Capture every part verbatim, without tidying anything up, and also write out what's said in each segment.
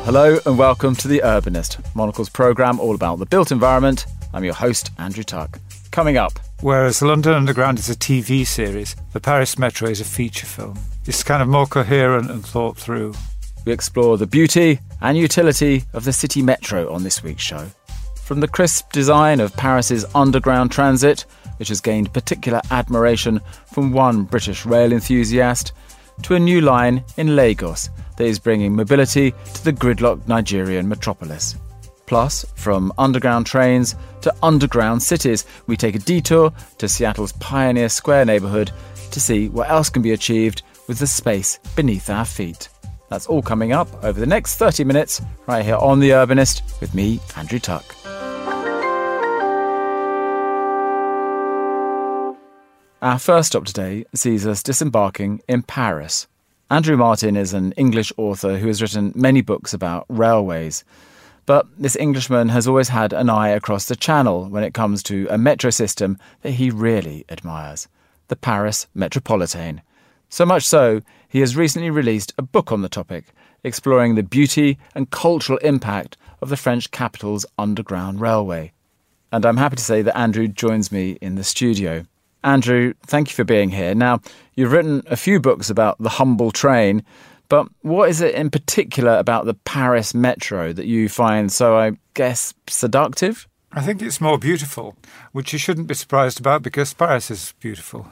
Hello and welcome to The Urbanist, Monocle's programme all about the built environment. I'm your host, Andrew Tuck. Coming up. Whereas the London Underground is a T V series, the Paris Metro is a feature film. It's kind of more coherent and thought through. We explore the beauty and utility of the city metro on this week's show. From the crisp design of Paris's underground transit, which has gained particular admiration from one British rail enthusiast, to a new line in Lagos that is bringing mobility to the gridlocked Nigerian metropolis. Plus, from underground trains to underground cities, we take a detour to Seattle's Pioneer Square neighbourhood to see what else can be achieved with the space beneath our feet. That's all coming up over the next thirty minutes, right here on The Urbanist, with me, Andrew Tuck. Our first stop today sees us disembarking in Paris. Andrew Martin is an English author who has written many books about railways. But this Englishman has always had an eye across the channel when it comes to a metro system that he really admires, the Paris Métropolitain. So much so, he has recently released a book on the topic, exploring the beauty and cultural impact of the French capital's underground railway. And I'm happy to say that Andrew joins me in the studio. Andrew, thank you for being here. Now, you've written a few books about the humble train, but what is it in particular about the Paris Metro that you find so, I guess, seductive? I think it's more beautiful, which you shouldn't be surprised about because Paris is beautiful.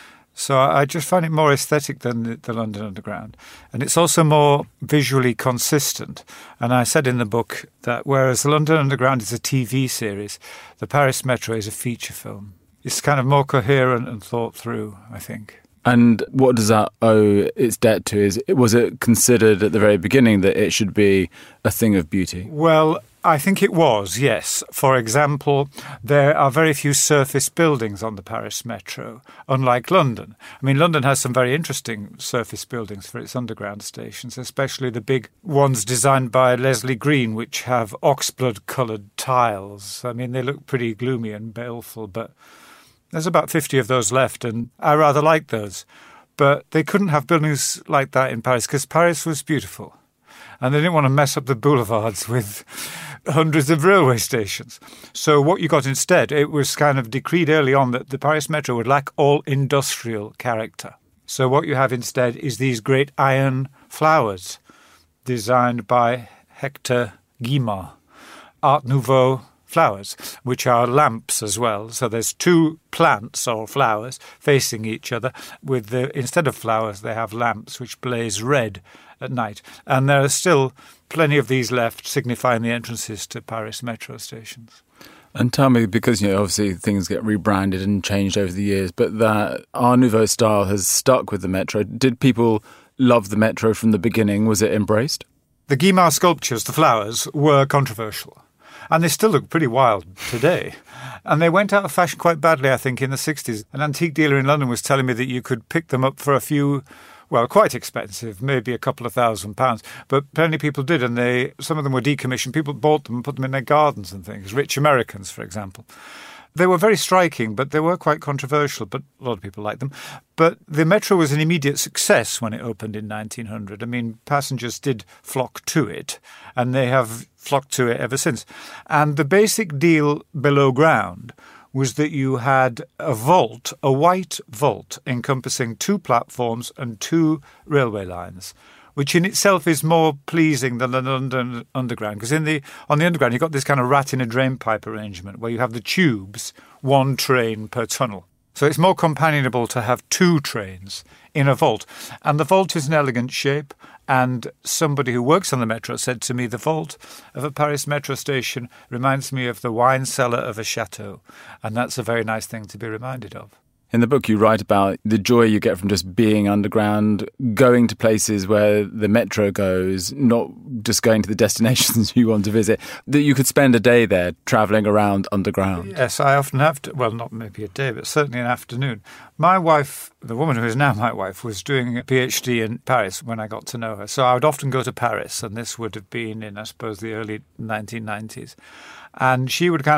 So I just find it more aesthetic than the, the London Underground. And it's also more visually consistent. And I said in the book that whereas the London Underground is a T V series, the Paris Metro is a feature film. It's kind of more coherent and thought through, I think. And what does that owe its debt to? Is was it considered at the very beginning that it should be a thing of beauty? Well, I think it was, yes. For example, there are very few surface buildings on the Paris Metro, unlike London. I mean, London has some very interesting surface buildings for its underground stations, especially the big ones designed by Leslie Green, which have oxblood-coloured tiles. I mean, they look pretty gloomy and baleful, but there's about fifty of those left, and I rather like those. But they couldn't have buildings like that in Paris because Paris was beautiful. And they didn't want to mess up the boulevards with hundreds of railway stations. So what you got instead, it was kind of decreed early on that the Paris Metro would lack all industrial character. So what you have instead is these great iron flowers designed by Hector Guimard, Art Nouveau flowers, which are lamps as well. So there's two plants or flowers facing each other. With the instead of flowers, they have lamps which blaze red at night. And there are still plenty of these left, signifying the entrances to Paris metro stations. And tell me, because, you know, obviously things get rebranded and changed over the years, but that Art Nouveau style has stuck with the metro. Did people love the metro from the beginning? Was it embraced? The Guimard sculptures, the flowers, were controversial. And they still look pretty wild today. And they went out of fashion quite badly, I think, in the sixties. An antique dealer in London was telling me that you could pick them up for a few, well, quite expensive, maybe a couple of thousand pounds. But plenty of people did, and they some of them were decommissioned. People bought them and put them in their gardens and things, rich Americans, for example. They were very striking, but they were quite controversial, but a lot of people liked them. But the metro was an immediate success when it opened in nineteen hundred. I mean, passengers did flock to it, and they have flocked to it ever since. And the basic deal below ground was that you had a vault, a white vault, encompassing two platforms and two railway lines, which in itself is more pleasing than the London Underground. Because in the on the Underground, you've got this kind of rat in a drain pipe arrangement where you have the tubes, one train per tunnel. So it's more companionable to have two trains in a vault. And the vault is an elegant shape. And somebody who works on the metro said to me, the vault of a Paris metro station reminds me of the wine cellar of a chateau. And that's a very nice thing to be reminded of. In the book, you write about the joy you get from just being underground, going to places where the metro goes, not just going to the destinations you want to visit, that you could spend a day there travelling around underground. Yes, I often have to, well, not maybe a day, but certainly an afternoon. My wife, the woman who is now my wife, was doing a PhD in Paris when I got to know her. So I would often go to Paris, and this would have been in, I suppose, the early nineteen nineties. And she would kind of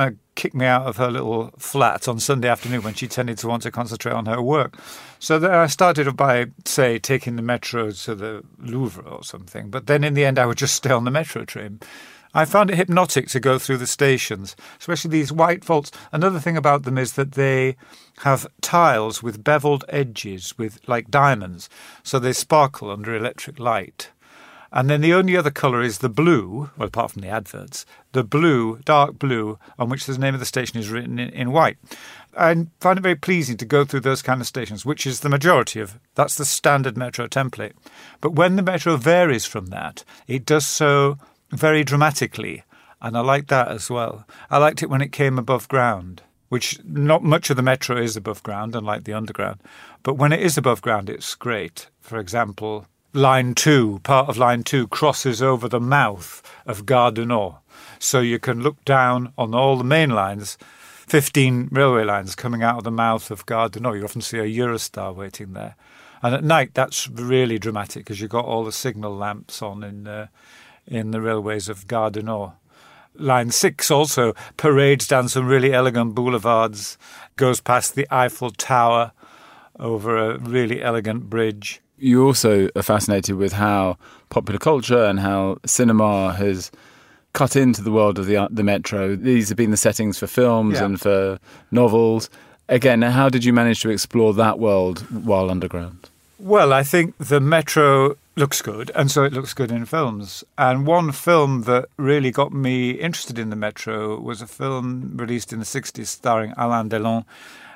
kick me out of her little flat on Sunday afternoon when she tended to want to concentrate on her work. So then I started by, say, taking the metro to the Louvre or something. But then in the end, I would just stay on the metro train. I found it hypnotic to go through the stations, especially these white vaults. Another thing about them is that they have tiles with beveled edges, with like diamonds, so they sparkle under electric light. And then the only other colour is the blue, well, apart from the adverts, the blue, dark blue, on which the name of the station is written in, in white. I find it very pleasing to go through those kind of stations, which is the majority of, that's the standard metro template. But when the metro varies from that, it does so very dramatically, and I like that as well. I liked it when it came above ground, which not much of the metro is above ground, unlike the underground. But when it is above ground, it's great. For example, Line two, part of Line two, crosses over the mouth of Gare du Nord. So you can look down on all the main lines, fifteen railway lines coming out of the mouth of Gare du Nord. You often see a Eurostar waiting there. And at night, that's really dramatic because you've got all the signal lamps on in uh, in the railways of Gare du Nord. Line six also parades down some really elegant boulevards, goes past the Eiffel Tower over a really elegant bridge. You also are fascinated with how popular culture and how cinema has cut into the world of the the metro. These have been the settings for films yeah. and for novels. Again, how did you manage to explore that world while underground? Well, I think the metro looks good, and so it looks good in films. And one film that really got me interested in the metro was a film released in the sixties starring Alain Delon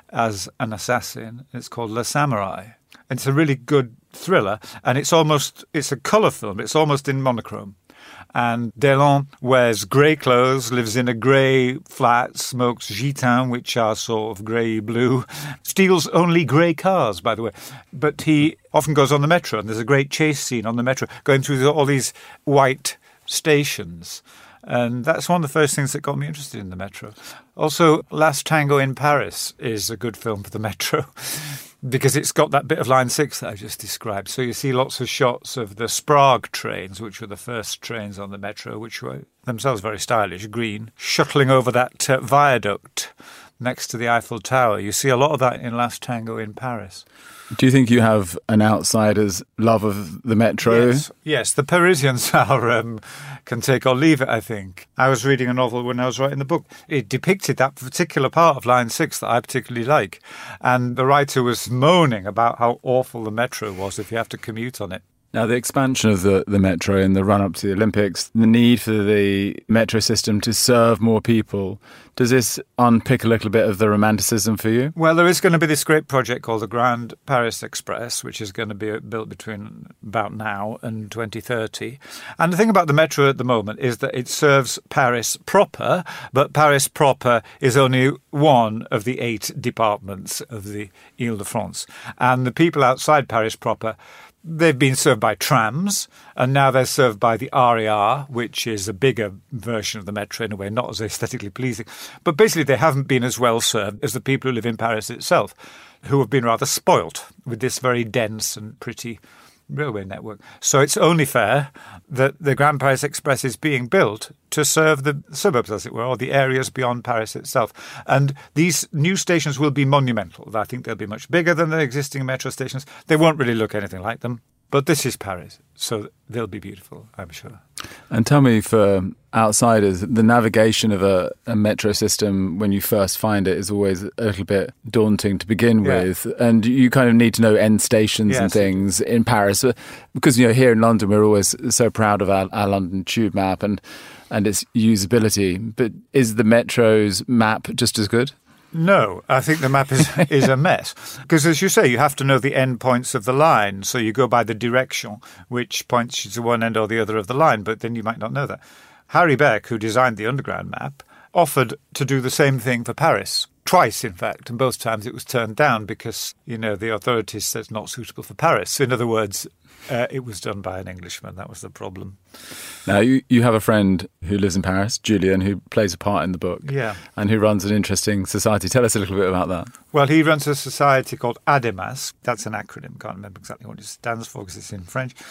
as an assassin. It's called Le Samurai. It's a really good thriller, and it's almost, it's a colour film. It's almost in monochrome. And Delon wears grey clothes, lives in a grey flat, smokes gitans, which are sort of grey-blue, steals only grey cars, by the way. But he often goes on the metro, and there's a great chase scene on the metro, going through all these white stations. And that's one of the first things that got me interested in the metro. Also, Last Tango in Paris is a good film for the metro, because it's got that bit of Line six that I just described. So you see lots of shots of the Sprague trains, which were the first trains on the metro, which were themselves very stylish, green, shuttling over that uh, viaduct next to the Eiffel Tower. You see a lot of that in Last Tango in Paris. Do you think you have an outsider's love of the metro? Yes, yes. The Parisians are um, can take or leave it, I think. I was reading a novel when I was writing the book. It depicted that particular part of Line six that I particularly like. And the writer was moaning about how awful the metro was if you have to commute on it. Now, the expansion of the, the metro in the run-up to the Olympics, the need for the metro system to serve more people, does this unpick a little bit of the romanticism for you? Well, there is going to be this great project called the Grand Paris Express, which is going to be built between about now and twenty thirty. And the thing about the metro at the moment is that it serves Paris proper, but Paris proper is only one of the eight departments of the Ile-de-France. And the people outside Paris proper, they've been served by trams, and now they're served by the R E R, which is a bigger version of the metro in a way, not as aesthetically pleasing. But basically they haven't been as well served as the people who live in Paris itself, who have been rather spoilt with this very dense and pretty railway network. So it's only fair that the Grand Paris Express is being built to serve the suburbs, as it were, or the areas beyond Paris itself. And these new stations will be monumental. I think they'll be much bigger than the existing metro stations. They won't really look anything like them. But this is Paris, so they'll be beautiful, I'm sure. And tell me, for outsiders, the navigation of a, a metro system when you first find it is always a little bit daunting to begin yeah. with. And you kind of need to know end stations yes. and things in Paris. Because, you know, here in London, we're always so proud of our, our London tube map and, and its usability. But is the metro's map just as good? No, I think the map is is a mess. Because, as you say, you have to know the end points of the line. So you go by the direction, which points you to one end or the other of the line, but then you might not know that. Harry Beck, who designed the Underground map, offered to do the same thing for Paris. Twice, in fact, and both times it was turned down because, you know, the authorities said it's not suitable for Paris. In other words, uh, it was done by an Englishman. That was the problem. Now, you, you have a friend who lives in Paris, Julian, who plays a part in the book. Yeah. And who runs an interesting society. Tell us a little bit about that. Well, he runs a society called ADEMAS. That's an acronym. Can't remember exactly what it stands for because it's in French.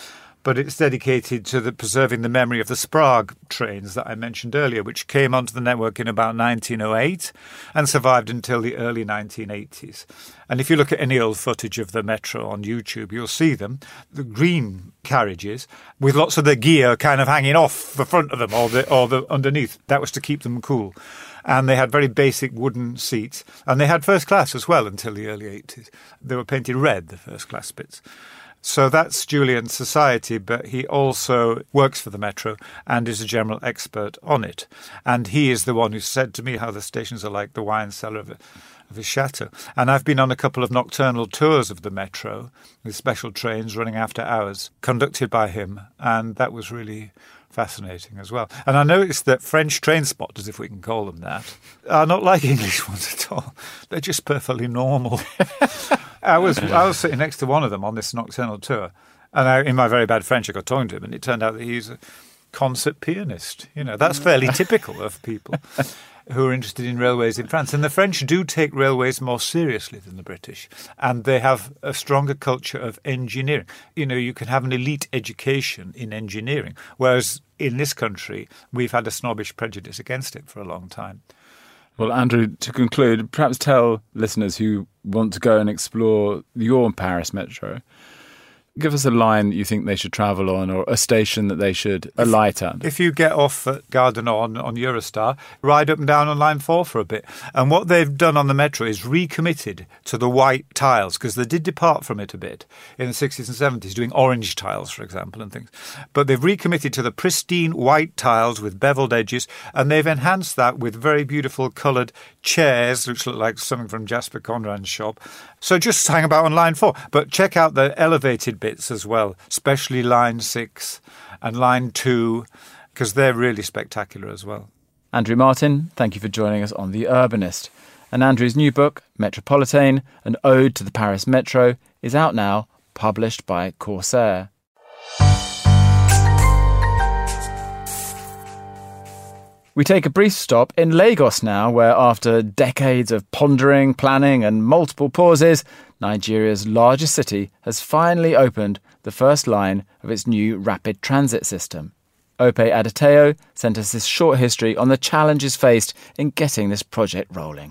but it's dedicated to the preserving the memory of the Sprague trains that I mentioned earlier, which came onto the network in about nineteen oh eight and survived until the early nineteen eighties. And if you look at any old footage of the Metro on YouTube, you'll see them, the green carriages, with lots of the gear kind of hanging off the front of them or the, or the underneath. That was to keep them cool. And they had very basic wooden seats. And they had first class as well until the early eighties. They were painted red, the first class bits. So that's Julian's society, but he also works for the Metro and is a general expert on it. And he is the one who said to me how the stations are like the wine cellar of a, of a chateau. And I've been on a couple of nocturnal tours of the Metro with special trains running after hours, conducted by him. And that was really fascinating as well. And I noticed that French train spotters, if we can call them that, are not like English ones at all. They're just perfectly normal. I was I was sitting next to one of them on this nocturnal tour, and I, in my very bad French, I got talking to him, and it turned out that he's a concert pianist. You know, that's fairly typical of people who are interested in railways in France. And the French do take railways more seriously than the British, and they have a stronger culture of engineering. You know, you can have an elite education in engineering, whereas in this country, we've had a snobbish prejudice against it for a long time. Well, Andrew, to conclude, perhaps tell listeners who want to go and explore your Paris Metro, give us a line that you think they should travel on or a station that they should alight at. If you get off at Gare du Nord on, on Eurostar, ride up and down on line four for a bit. And what they've done on the Metro is recommitted to the white tiles, because they did depart from it a bit in the sixties and seventies, doing orange tiles, for example, and things. But they've recommitted to the pristine white tiles with beveled edges, and they've enhanced that with very beautiful coloured chairs, which look like something from Jasper Conrad's shop. So just hang about on line four. But check out the elevated bits as well, especially line six and line two, because they're really spectacular as well. Andrew Martin, thank you for joining us on The Urbanist. And Andrew's new book, Metropolitain, an ode to the Paris Metro, is out now, published by Corsair. We take a brief stop in Lagos now, where after decades of pondering, planning and multiple pauses, Nigeria's largest city has finally opened the first line of its new rapid transit system. Ope Adeteyo sent us this short history on the challenges faced in getting this project rolling.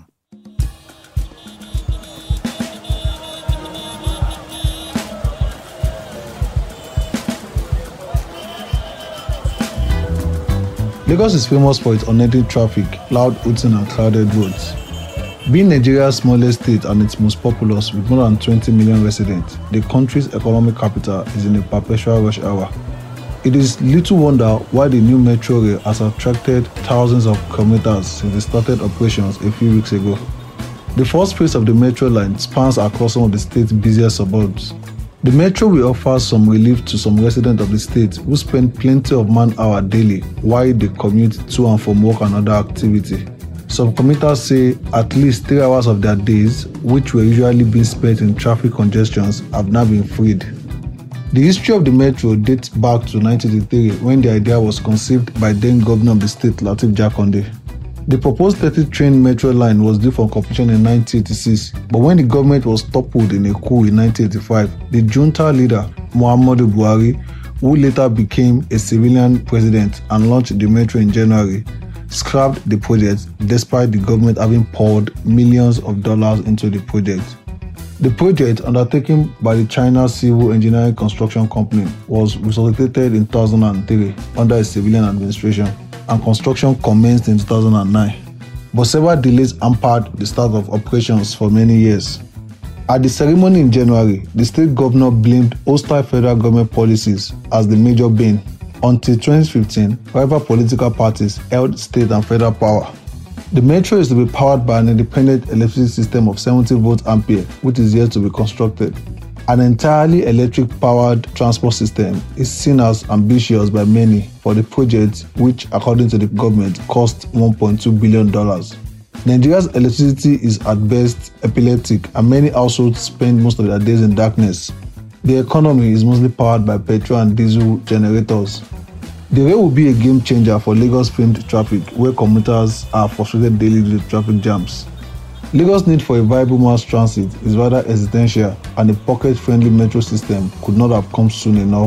Lagos is famous for its unending traffic, loud hooting and crowded roads. Being Nigeria's smallest state and its most populous with more than twenty million residents, the country's economic capital is in a perpetual rush hour. It is little wonder why the new metro rail has attracted thousands of commuters since it started operations a few weeks ago. The first phase of the metro line spans across some of the state's busiest suburbs. The metro will offer some relief to some residents of the state who spend plenty of man-hour daily while they commute to and from work and other activity. Some commuters say at least three hours of their days, which were usually being spent in traffic congestions, have now been freed. The history of the metro dates back to nineteen eighty-three, when the idea was conceived by then Governor of the state, Lateef Jakande. The proposed thirty-train metro line was due for completion in nineteen eighty-six, but when the government was toppled in a coup in nineteen eighty-five, the junta leader, Muhammadu Buhari, who later became a civilian president and launched the metro in January, scrapped the project despite the government having poured millions of dollars into the project. The project, undertaken by the China Civil Engineering Construction Company, was resuscitated in two thousand three under a civilian administration, and construction commenced in two thousand nine. But several delays hampered the start of operations for many years. At the ceremony in January, the state governor blamed hostile federal government policies as the major bane. Until twenty fifteen, rival political parties held state and federal power. The metro is to be powered by an independent electricity system of seventy volt ampere, which is yet to be constructed. An entirely electric-powered transport system is seen as ambitious by many for the project, which, according to the government, cost one point two billion dollars. Nigeria's electricity is at best epileptic, and many households spend most of their days in darkness. The economy is mostly powered by petrol and diesel generators. The rail will be a game changer for Lagos-famed traffic, where commuters are frustrated daily due to traffic jams. Lagos' need for a viable mass transit is rather existential, and a pocket-friendly metro system could not have come soon enough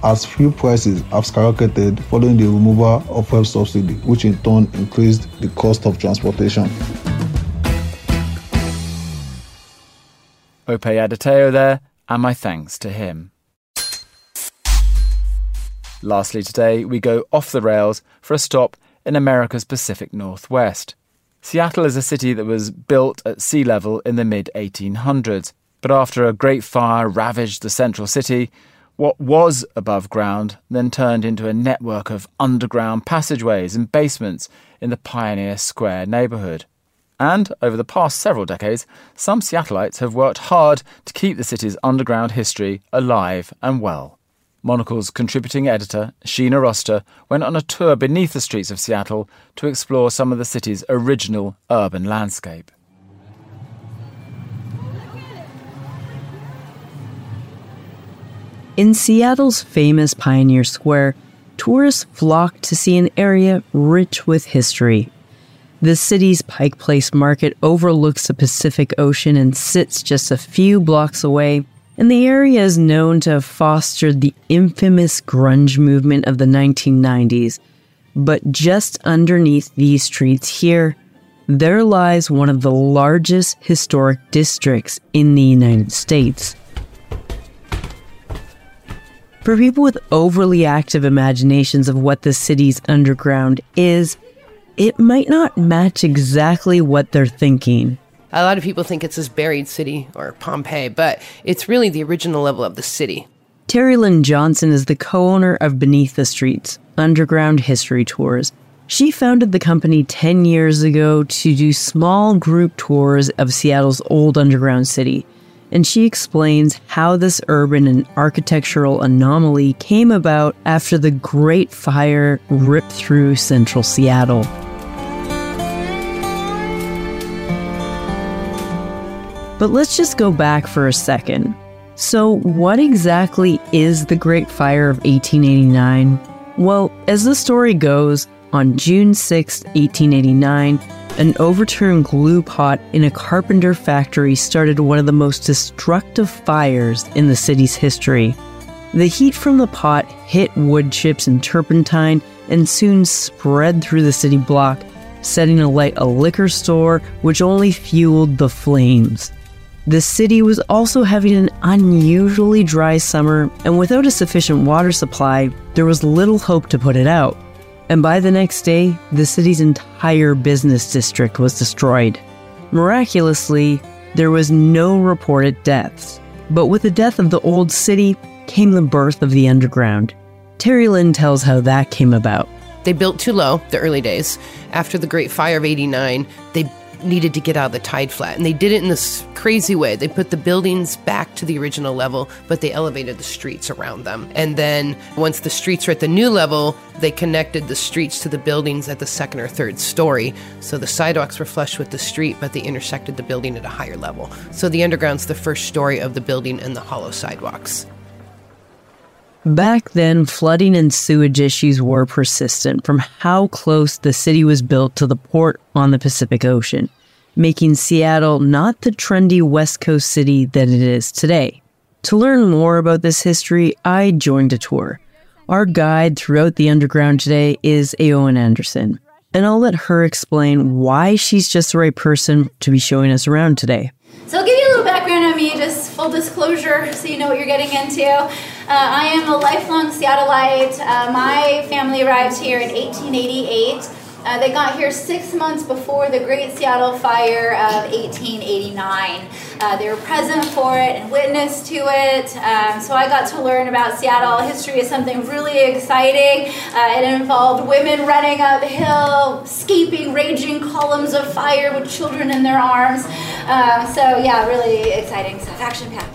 as fuel prices have skyrocketed following the removal of fuel subsidy, which in turn increased the cost of transportation. Ope Adeteo there, and my thanks to him. Lastly today, we go off the rails for a stop in America's Pacific Northwest. Seattle is a city that was built at sea level in the mid eighteen hundreds, but after a great fire ravaged the central city, what was above ground then turned into a network of underground passageways and basements in the Pioneer Square neighbourhood. And over the past several decades, some Seattleites have worked hard to keep the city's underground history alive and well. Monocle's contributing editor, Sheena Roster, went on a tour beneath the streets of Seattle to explore some of the city's original urban landscape. In Seattle's famous Pioneer Square, tourists flock to see an area rich with history. The city's Pike Place Market overlooks the Pacific Ocean and sits just a few blocks away, and the area is known to have fostered the infamous grunge movement of the nineteen nineties. But just underneath these streets here, there lies one of the largest historic districts in the United States. For people with overly active imaginations of what the city's underground is, it might not match exactly what they're thinking. A lot of people think it's this buried city or Pompeii, but it's really the original level of the city. Terry Lynn Johnson is the co-owner of Beneath the Streets, Underground History Tours. She founded the company ten years ago to do small group tours of Seattle's old underground city. And she explains how this urban and architectural anomaly came about after the Great Fire ripped through central Seattle. But let's just go back for a second. So what exactly is the Great Fire of eighteen eighty-nine? Well, as the story goes, on June sixth, eighteen eighty-nine, an overturned glue pot in a carpenter factory started one of the most destructive fires in the city's history. The heat from the pot hit wood chips and turpentine and soon spread through the city block, setting alight a liquor store, which only fueled the flames. The city was also having an unusually dry summer, and without a sufficient water supply, there was little hope to put it out. And by the next day, the city's entire business district was destroyed. Miraculously, there was no reported deaths. But with the death of the old city came the birth of the underground. Terry Lynn tells how that came about. They built too low, the early days. After the Great Fire of eighty-nine, they needed to get out of the tide flat. And they did it in this crazy way. They put the buildings back to the original level, but they elevated the streets around them. And then once the streets were at the new level, they connected the streets to the buildings at the second or third story. So the sidewalks were flush with the street, but they intersected the building at a higher level. So the underground's the first story of the building and the hollow sidewalks. Back then, flooding and sewage issues were persistent from how close the city was built to the port on the Pacific Ocean, making Seattle not the trendy West Coast city that it is today. To learn more about this history, I joined a tour. Our guide throughout the underground today is Aowen Anderson, and I'll let her explain why she's just the right person to be showing us around today. So I'll give you a little background on me, just full disclosure, so you know what you're getting into. Uh, I am a lifelong Seattleite. Uh, my family arrived here in eighteen eighty-eight. Uh, they got here six months before the Great Seattle Fire of eighteen eighty-nine. Uh, they were present for it and witness to it. Um, so I got to learn about Seattle. History is something really exciting. Uh, it involved women running uphill, escaping raging columns of fire with children in their arms. Um, so yeah, really exciting stuff, action-packed.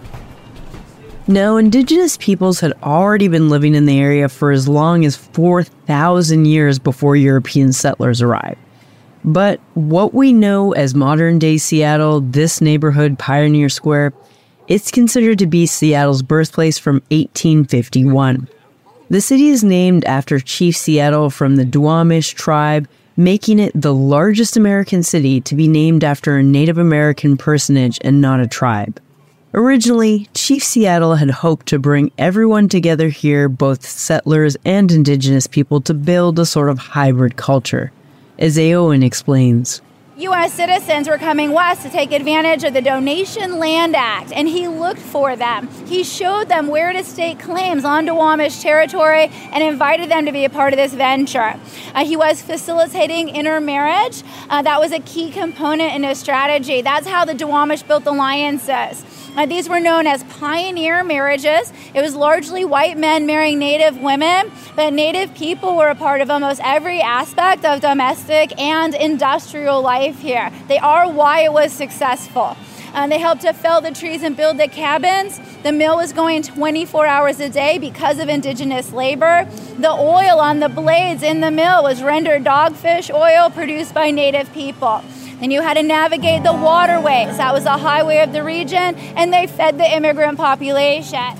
Now, indigenous peoples had already been living in the area for as long as four thousand years before European settlers arrived. But what we know as modern-day Seattle, this neighborhood, Pioneer Square, it's considered to be Seattle's birthplace from eighteen fifty-one. The city is named after Chief Seattle from the Duwamish tribe, making it the largest American city to be named after a Native American personage and not a tribe. Originally, Chief Seattle had hoped to bring everyone together here, both settlers and indigenous people, to build a sort of hybrid culture. As Aowen explains, U S citizens were coming west to take advantage of the Donation Land Act, and he looked for them. He showed them where to stake claims on Duwamish territory and invited them to be a part of this venture. Uh, he was facilitating intermarriage. Uh, that was a key component in his strategy. That's how the Duwamish built alliances. Uh, these were known as pioneer marriages. It was largely white men marrying Native women, but Native people were a part of almost every aspect of domestic and industrial life here. They are why it was successful. Uh, they helped to fell the trees and build the cabins. The mill was going twenty-four hours a day because of indigenous labor. The oil on the blades in the mill was rendered dogfish oil produced by Native people. They knew how to navigate the waterways. That was the highway of the region, and they fed the immigrant population.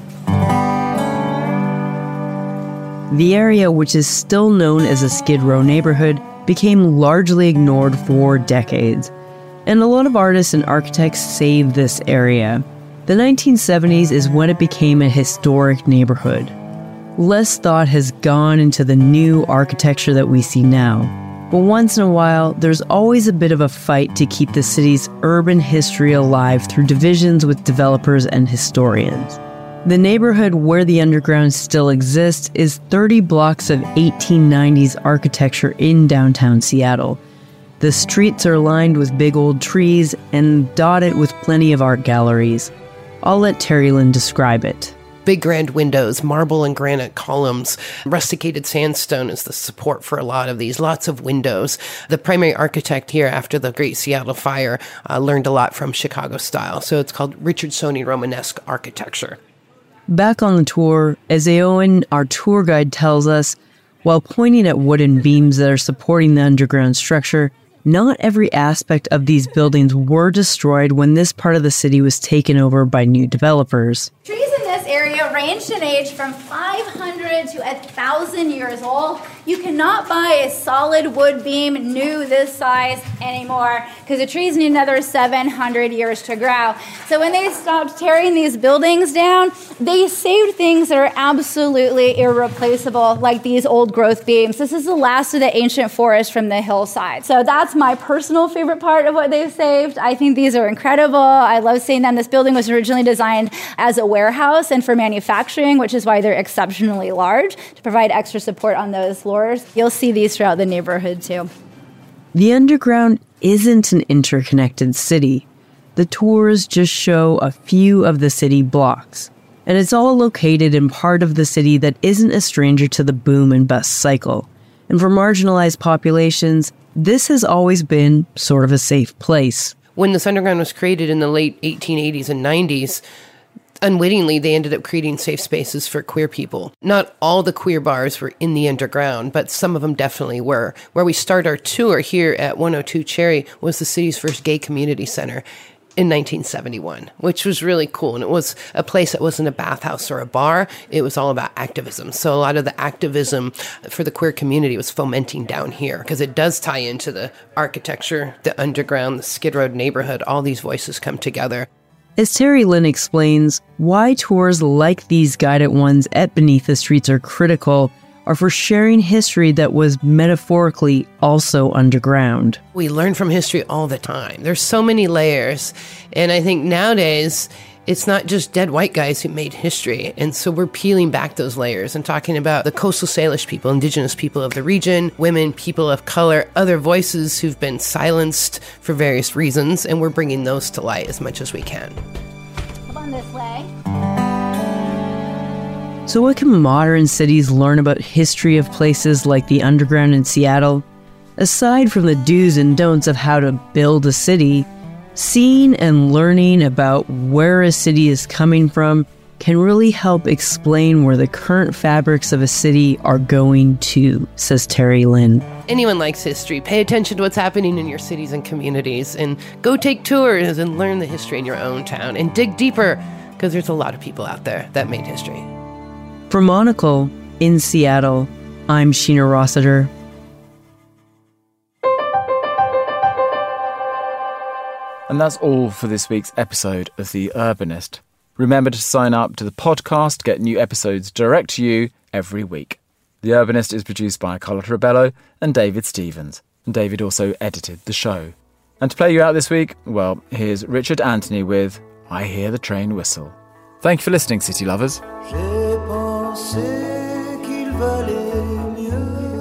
The area, which is still known as a Skid Row neighborhood, became largely ignored for decades. And a lot of artists and architects saved this area. The nineteen seventies is when it became a historic neighborhood. Less thought has gone into the new architecture that we see now. But once in a while, there's always a bit of a fight to keep the city's urban history alive through divisions with developers and historians. The neighborhood where the underground still exists is thirty blocks of eighteen nineties architecture in downtown Seattle. The streets are lined with big old trees and dotted with plenty of art galleries. I'll let Terry Lynn describe it. Big grand windows, marble and granite columns, rusticated sandstone is the support for a lot of these, lots of windows. The primary architect here after the Great Seattle Fire uh, learned a lot from Chicago style, so it's called Richardsonian Romanesque architecture. Back on the tour, as Aowen, our tour guide, tells us, while pointing at wooden beams that are supporting the underground structure, not every aspect of these buildings were destroyed when this part of the city was taken over by new developers. Trees in this area ranged in age from five hundred to one thousand years old. You cannot buy a solid wood beam new this size anymore because the trees need another seven hundred years to grow. So when they stopped tearing these buildings down, they saved things that are absolutely irreplaceable, like these old growth beams. This is the last of the ancient forest from the hillside. So that's my personal favorite part of what they've saved. I think these are incredible. I love seeing them. This building was originally designed as a warehouse and for manufacturing, which is why they're exceptionally large to provide extra support on those floors. You'll see these throughout the neighborhood too. The underground isn't an interconnected city. The tours just show a few of the city blocks, and it's all located in part of the city that isn't a stranger to the boom and bust cycle. And for marginalized populations, this has always been sort of a safe place. When this underground was created in the late eighteen eighties and nineties, unwittingly, they ended up creating safe spaces for queer people. Not all the queer bars were in the underground, but some of them definitely were. Where we start our tour here at one oh two Cherry was the city's first gay community center in nineteen seventy-one, which was really cool. And it was a place that wasn't a bathhouse or a bar. It was all about activism. So a lot of the activism for the queer community was fomenting down here because it does tie into the architecture, the underground, the Skid Row neighborhood. All these voices come together. As Terry Lynn explains, why tours like these guided ones at Beneath the Streets are critical are for sharing history that was metaphorically also underground. We learn from history all the time. There's so many layers. And I think nowadays, it's not just dead white guys who made history. And so we're peeling back those layers and talking about the coastal Salish people, indigenous people of the region, women, people of color, other voices who've been silenced for various reasons. And we're bringing those to light as much as we can. Come on this way. So what can modern cities learn about history of places like the underground in Seattle? Aside from the do's and don'ts of how to build a city, seeing and learning about where a city is coming from can really help explain where the current fabrics of a city are going to, says Terry Lynn. Anyone likes history. Pay attention to what's happening in your cities and communities, and go take tours and learn the history in your own town, and dig deeper, because there's a lot of people out there that made history. For Monocle, in Seattle, I'm Sheena Rossiter. And that's all for this week's episode of The Urbanist. Remember to sign up to the podcast to get new episodes direct to you every week. The Urbanist is produced by Carlotta Ribello and David Stevens. And David also edited the show. And to play you out this week, well, here's Richard Anthony with I Hear the Train Whistle. Thank you for listening, City Lovers. J'ai pensé qu'il valait mieux